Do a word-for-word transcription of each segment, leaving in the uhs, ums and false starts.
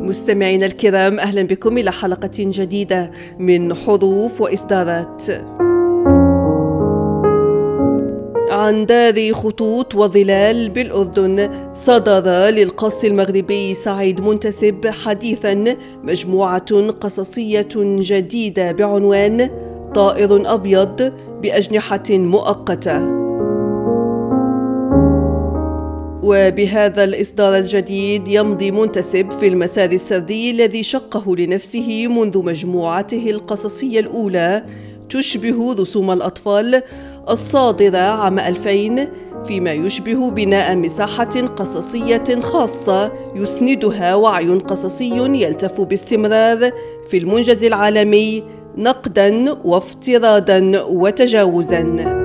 مستمعينا الكرام، أهلا بكم إلى حلقة جديدة من حروف وإصدارات. عن دار خطوط وظلال بالأردن صدر للقاص المغربي سعيد منتسب حديثا مجموعة قصصية جديدة بعنوان طائر أبيض بأجنحة مؤقتة. وبهذا الإصدار الجديد يمضي منتسب في المسار السري الذي شقه لنفسه منذ مجموعته القصصية الأولى تشبه رسوم الأطفال الصادرة عام ألفين، فيما يشبه بناء مساحة قصصية خاصة يسندها وعي قصصي يلتف باستمرار في المنجز العالمي نقداً وافتراضاً وتجاوزاً.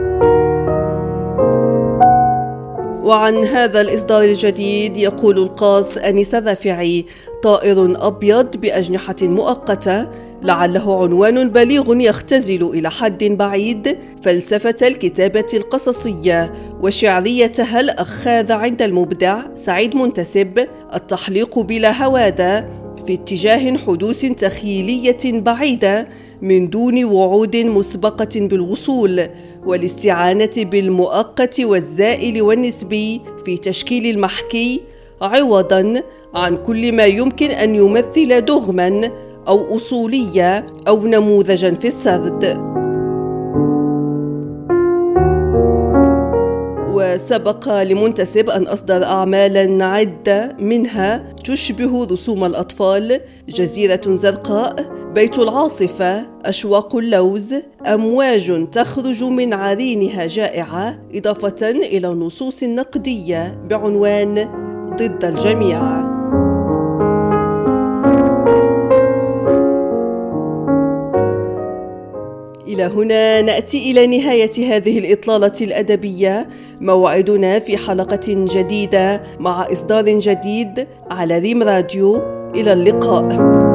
وعن هذا الإصدار الجديد يقول القاص أنيس الرافعي: طائر أبيض بأجنحة مؤقتة، لعله عنوان بليغ يختزل إلى حد بعيد فلسفة الكتابة القصصية وشعريتها الأخاذة عند المبدع سعيد منتسب، التحليق بلا هوادة في اتجاه حدوث تخيلية بعيدة من دون وعود مسبقة بالوصول، والاستعانة بالمؤقت والزائل والنسبي في تشكيل المحكي عوضاً عن كل ما يمكن أن يمثل دغماً أو أصولية أو نموذجاً في السرد. وسبق لمنتسب أن أصدر أعمالاً عدة منها تشبه رسوم الأطفال، جزيرة زرقاء، بيت العاصفة، أشواق اللوز، أمواج تخرج من عرينها جائعة، إضافة إلى النصوص النقدية بعنوان ضد الجميع. إلى هنا نأتي إلى نهاية هذه الإطلالة الأدبية. موعدنا في حلقة جديدة مع إصدار جديد على ريم راديو. إلى اللقاء.